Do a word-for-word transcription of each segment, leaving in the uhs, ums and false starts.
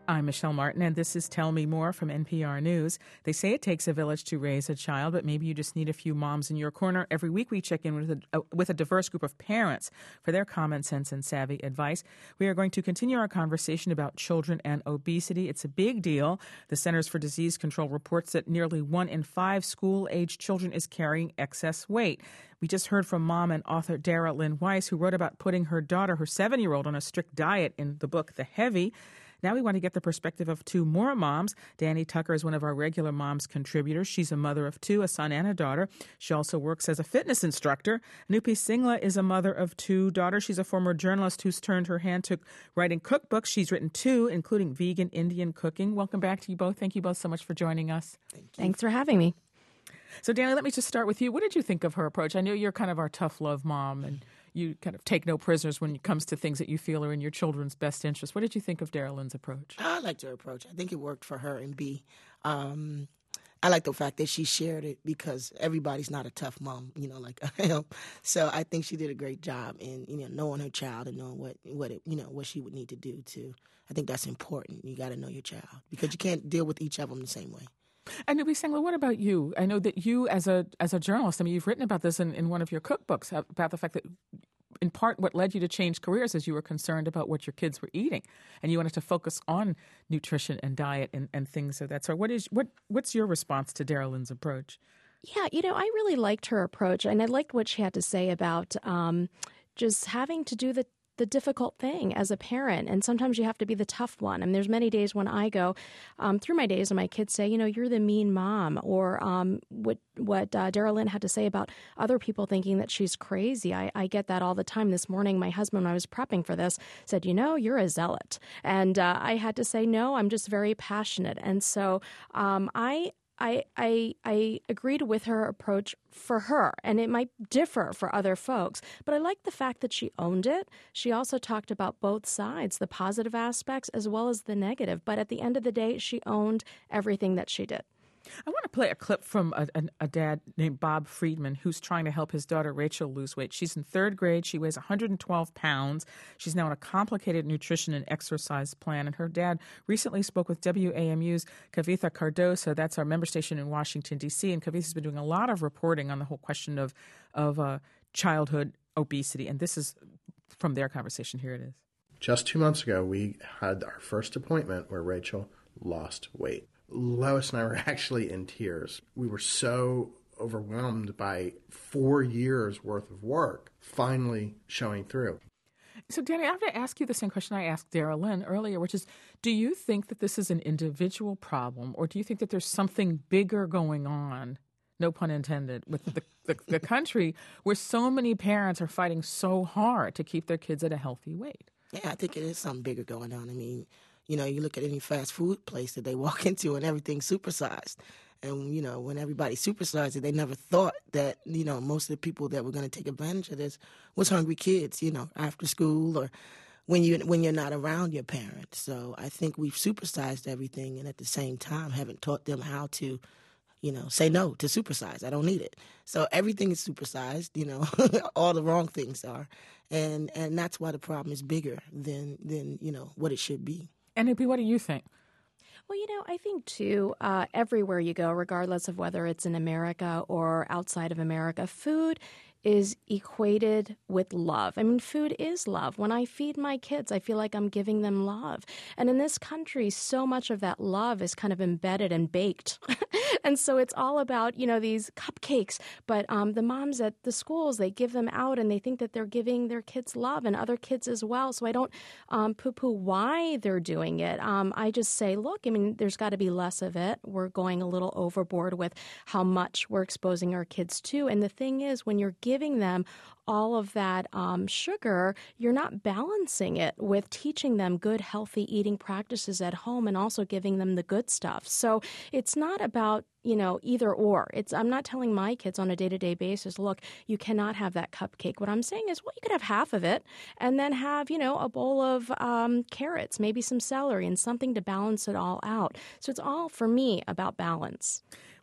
I'm Michelle Martin, and this is Tell Me More from N P R News. They say it takes a village to raise a child, but maybe you just need a few moms in your corner. Every week we check in with a, uh, with a diverse group of parents for their common sense and savvy advice. We are going to continue our conversation about children and obesity. It's a big deal. The Centers for Disease Control reports that nearly one in five school-age children is carrying excess weight. We just heard from mom and author Dara Lynn Weiss, who wrote about putting her daughter, her seven-year-old, on a strict diet in the book The Heavy. Now we want to get the perspective of two more moms. Danny Tucker is one of our regular Moms contributors. She's a mother of two, a son and a daughter. She also works as a fitness instructor. Nupi Singla is a mother of two daughters. She's a former journalist who's turned her hand to writing cookbooks. She's written two, including Vegan Indian Cooking. Welcome back to you both. Thank you both so much for joining us. Thank you. Thanks for having me. So, Danny, let me just start with you. What did you think of her approach? I know you're kind of our tough love mom, and you kind of take no prisoners when it comes to things that you feel are in your children's best interest. What did you think of Dara Lynn's approach? I liked her approach. I think it worked for her and B. Um, I like the fact that she shared it because everybody's not a tough mom, you know, like I am. So I think she did a great job in, you know, knowing her child and knowing what, what it, you know, what she would need to do to. I think that's important. You got to know your child because you can't deal with each of them the same way. And Nupi Singla, what about you? I know that you, as a as a journalist, I mean, you've written about this in, in one of your cookbooks, about the fact that, in part, what led you to change careers is you were concerned about what your kids were eating, and you wanted to focus on nutrition and diet and, and things of that sort. What is what what's your response to Dara Lynn's approach? Yeah, you know, I really liked her approach, and I liked what she had to say about um, just having to do the the difficult thing as a parent. And sometimes you have to be the tough one. And there's many days when I go um, through my days and my kids say, you know, you're the mean mom. Or um, what what uh, Dara Lynn had to say about other people thinking that she's crazy. I, I get that all the time. This morning, my husband, when I was prepping for this, said, you know, you're a zealot. And uh, I had to say, no, I'm just very passionate. And so um, I I, I I agreed with her approach for her, and it might differ for other folks, but I like the fact that she owned it. She also talked about both sides, the positive aspects as well as the negative, but at the end of the day, she owned everything that she did. I want to play a clip from a, a, a dad named Bob Friedman who's trying to help his daughter Rachel lose weight. She's in third grade. She weighs one hundred twelve pounds. She's now on a complicated nutrition and exercise plan. And her dad recently spoke with W A M U's Kavitha Cardoso. That's our member station in Washington, D C. And Kavitha's been doing a lot of reporting on the whole question of, of uh, childhood obesity. And this is from their conversation. Here it is. Just two months ago, we had our first appointment where Rachel lost weight. Lois and I were actually in tears. We were so overwhelmed by four years worth of work finally showing through. So, Danny, I have to ask you the same question I asked Dara Lynn earlier, which is, do you think that this is an individual problem, or do you think that there's something bigger going on, no pun intended, with the, the, the country where so many parents are fighting so hard to keep their kids at a healthy weight? Yeah, I think it is something bigger going on. I mean, you know, you look at any fast food place that they walk into and everything's supersized. And, you know, when everybody supersized it, they never thought that, you know, most of the people that were going to take advantage of this was hungry kids, you know, after school or when, you, when you're not around your parents. So I think we've supersized everything and at the same time haven't taught them how to, you know, say no to supersize. I don't need it. So everything is supersized, you know, all the wrong things are. And and that's why the problem is bigger than, than you know, what it should be. And Nupi, what do you think? Well, you know, I think, too, uh, everywhere you go, regardless of whether it's in America or outside of America, food is equated with love. I mean, food is love. When I feed my kids, I feel like I'm giving them love. And in this country, so much of that love is kind of embedded and baked. And so it's all about, you know, these cupcakes. But um, the moms at the schools, they give them out and they think that they're giving their kids love and other kids as well. So I don't um, poo-poo why they're doing it. Um, I just say, look, I mean, there's got to be less of it. We're going a little overboard with how much we're exposing our kids to. And the thing is, when you're giving them all of that um, sugar, you're not balancing it with teaching them good, healthy eating practices at home and also giving them the good stuff. So it's not about, you know, either or. It's I'm not telling my kids on a day-to-day basis, look, you cannot have that cupcake. What I'm saying is, well, you could have half of it and then have, you know, a bowl of um, carrots, maybe some celery and something to balance it all out. So it's all, for me, about balance.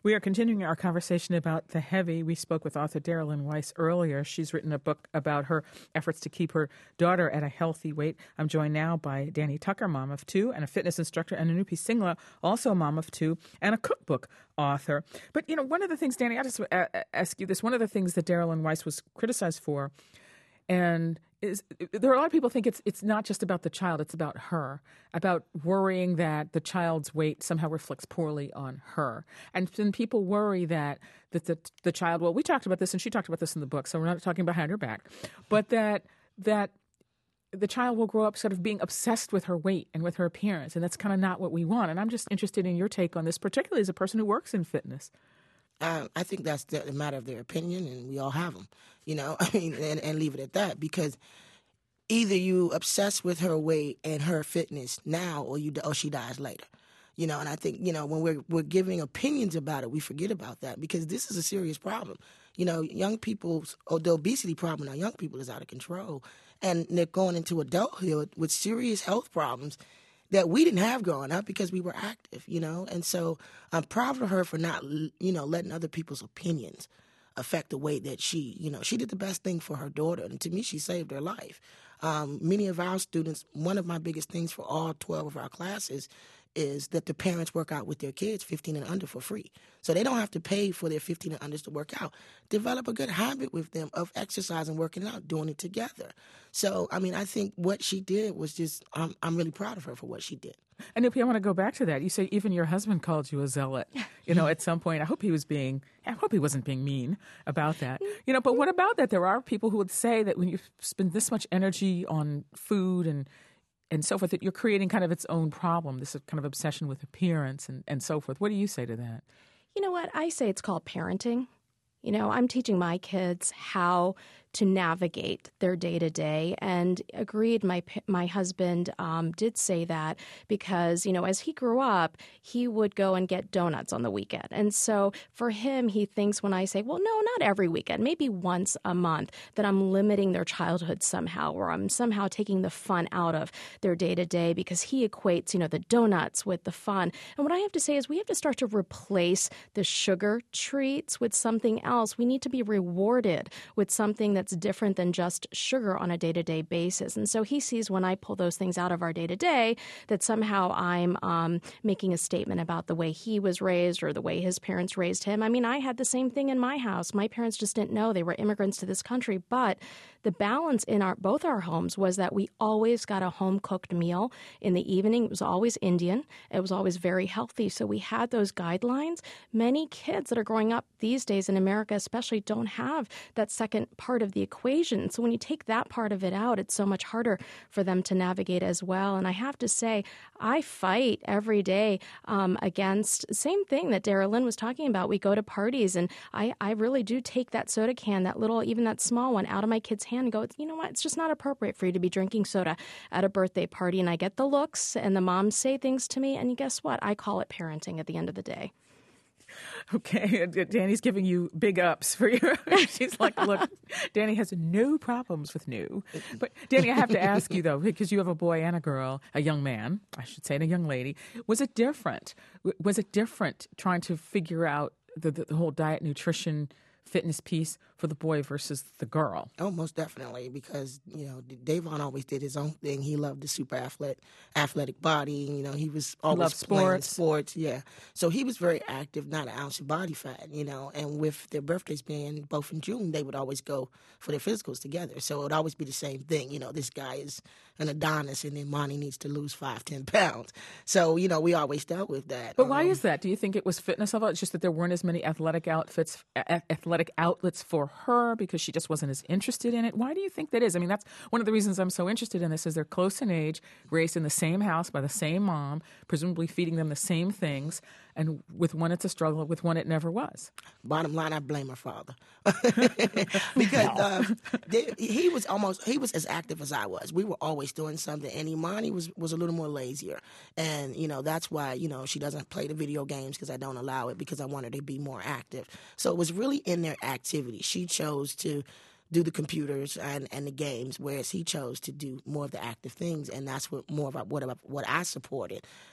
We are continuing our conversation about the heavy. We spoke with author Darylyn Weiss earlier. She's written a book about her efforts to keep her daughter at a healthy weight. I'm joined now by Danny Tucker, mom of two, and a fitness instructor, and Anupi Singla, also a mom of two, and a cookbook author. But, you know, one of the things, Danny, I just uh, ask you this, one of the things that Darylyn Weiss was criticized for, and is there are a lot of people think it's it's not just about the child, it's about her, about worrying that the child's weight somehow reflects poorly on her. And then people worry that that the, the child, well, we talked about this and she talked about this in the book, so we're not talking behind her back, but that that the child will grow up sort of being obsessed with her weight and with her appearance, and that's kind of not what we want. And I'm just interested in your take on this, particularly as a person who works in fitness. Uh, I think that's the, a matter of their opinion, and we all have them, you know, I mean, and, and leave it at that, because either you obsess with her weight and her fitness now, or you or she dies later, you know. And I think, you know, when we're we're giving opinions about it, we forget about that, because this is a serious problem. You know, young people's, or the obesity problem in our young people is out of control, and they're going into adulthood with serious health problems that we didn't have growing up because we were active, you know. And so I'm proud of her for not, you know, letting other people's opinions affect the way that she, you know, she did the best thing for her daughter. And to me, she saved her life. Um, many of our students, one of my biggest things for all twelve of our classes is that the parents work out with their kids fifteen and under for free. So they don't have to pay for their fifteen and unders to work out. Develop a good habit with them of exercise and working out, doing it together. So, I mean, I think what she did was just, I'm, I'm really proud of her for what she did. And Anupi, I want to go back to that. You say even your husband called you a zealot, you know, at some point. I hope he was being, I hope he wasn't being mean about that. You know, but what about that? There are people who would say that when you spend this much energy on food and and so forth, that you're creating kind of its own problem, this kind of obsession with appearance and, and so forth. What do you say to that? You know what? I say it's called parenting. You know, I'm teaching my kids how to navigate their day-to-day, and agreed, my my husband um, did say that because, you know, as he grew up, he would go and get donuts on the weekend. And so for him, he thinks when I say, well, no, not every weekend, maybe once a month, that I'm limiting their childhood somehow, or I'm somehow taking the fun out of their day-to-day, because he equates, you know, the donuts with the fun. And what I have to say is we have to start to replace the sugar treats with something else. We need to be rewarded with something that that's different than just sugar on a day-to-day basis. And so he sees when I pull those things out of our day-to-day that somehow I'm um, making a statement about the way he was raised or the way his parents raised him. I mean, I had the same thing in my house. My parents just didn't know. They were immigrants to this country. But the balance in our both our homes was that we always got a home-cooked meal in the evening. It was always Indian. It was always very healthy. So we had those guidelines. Many kids that are growing up these days in America especially don't have that second part of the equation. So when you take that part of it out, it's so much harder for them to navigate as well. And I have to say, I fight every day um, against the same thing that Darylyn was talking about. We go to parties, and I, I really do take that soda can, that little, even that small one, out of my kid's hand and go, you know what, it's just not appropriate for you to be drinking soda at a birthday party. And I get the looks, and the moms say things to me, and guess what? I call it parenting at the end of the day. Okay, Danny's giving you big ups for your. She's like, look, Danny has no problems with new. But Danny, I have to ask you though, because you have a boy and a girl, a young man, I should say, and a young lady. Was it different? Was it different trying to figure out the, the, the whole diet, nutrition, fitness piece for the boy versus the girl? Oh, most definitely, because, you know, Davon always did his own thing. He loved the super athlete, athletic body. You know, he was always loved playing sports. sports. Yeah. So he was very active, not an ounce of body fat, you know. And with their birthdays being both in June, they would always go for their physicals together. So it would always be the same thing. You know, this guy is an Adonis, and then Monty needs to lose five, ten pounds. So, you know, we always dealt with that. But why um, is that? Do you think it was fitness level? It's just that there weren't as many athletic outfits, a- athletic outlets for her because she just wasn't as interested in it? Why do you think that is? I mean, that's one of the reasons I'm so interested in this is they're close in age, raised in the same house by the same mom, presumably feeding them the same things. And with one, it's a struggle. With one, it never was. Bottom line, I blame her father because uh, they, he was almost he was as active as I was. We were always doing something, and Imani was was a little more lazier, and you know that's why you know she doesn't play the video games because I don't allow it because I want her to be more active. So it was really in their activity. She chose to do the computers and, and the games, whereas he chose to do more of the active things, and that's what more about what about what I supported.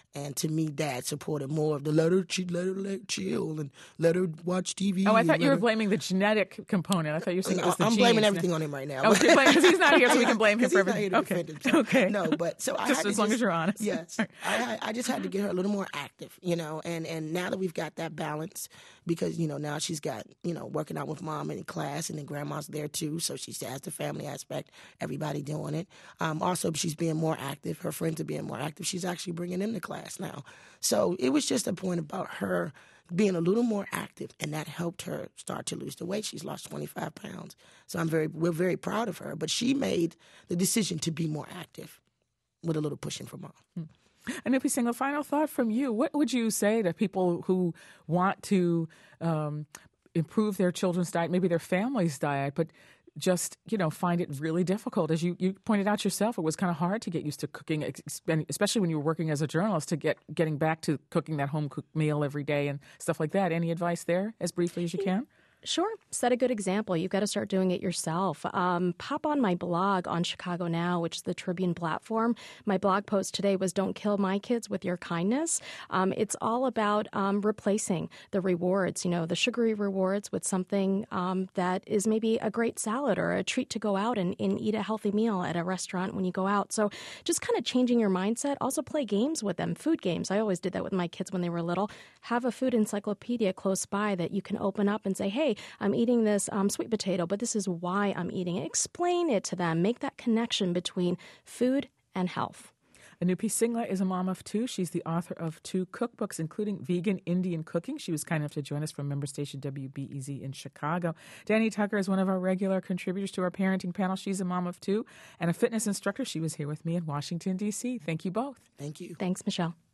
And to me, Dad supported more of the let her, ch- let her let chill and let her watch T V. Oh, I thought you were her... blaming the genetic component. I thought you were saying it was the I'm genes. blaming everything on him right now. Oh, you're blaming because he's not here, so we can blame him for he's everything. Not here to okay. defend himself. Okay. No, but so I just had as to long just, as you're honest. Yes, I, I just had to get her a little more active, you know. And and now that we've got that balance, because you know now she's got you know working out with mom in class, and then grandma's there too, so she has the family aspect. Everybody doing it. Um, also, she's being more active. Her friends are being more active. She's actually bringing them to class now. So it was just a point about her being a little more active, and that helped her start to lose the weight. She's lost twenty-five pounds. So I'm very, we're very proud of her. But she made the decision to be more active with a little pushing from mom. Hmm. And if we sing a final thought from you, what would you say to people who want to um, improve their children's diet, maybe their family's diet, but just, you know, find it really difficult? As you, you pointed out yourself, it was kind of hard to get used to cooking, especially when you were working as a journalist, to get getting back to cooking that home-cooked meal every day and stuff like that. Any advice there, as briefly as you can? Sure. Set a good example. You've got to start doing it yourself. Um, pop on my blog on Chicago Now, which is the Tribune platform. My blog post today was Don't Kill My Kids with Your Kindness. Um, it's all about um, replacing the rewards, you know, the sugary rewards with something um, that is maybe a great salad or a treat to go out and, and eat a healthy meal at a restaurant when you go out. So just kind of changing your mindset. Also play games with them, food games. I always did that with my kids when they were little. Have a food encyclopedia close by that you can open up and say, hey, I'm eating this um, sweet potato, but this is why I'm eating it. Explain it to them. Make that connection between food and health. Anupi Singla is a mom of two. She's the author of two cookbooks, including Vegan Indian Cooking. She was kind enough to join us from member station W B E Z in Chicago. Danny Tucker is one of our regular contributors to our parenting panel. She's a mom of two and a fitness instructor. She was here with me in Washington, D C. Thank you both. Thank you. Thanks, Michelle.